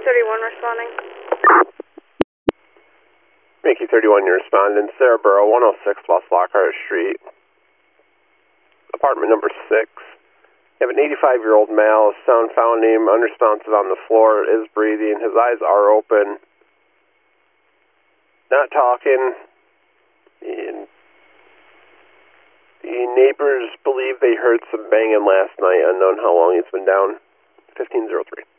31 responding. Mickey 31, you're responding. Sarahboro, 106 West Lockhart Street. Apartment number 6. You have an 85-year-old male, sound found him unresponsive on the floor, is breathing, his eyes are open, not talking, and the neighbors believe they heard some banging last night, unknown how long it's been down. 1503.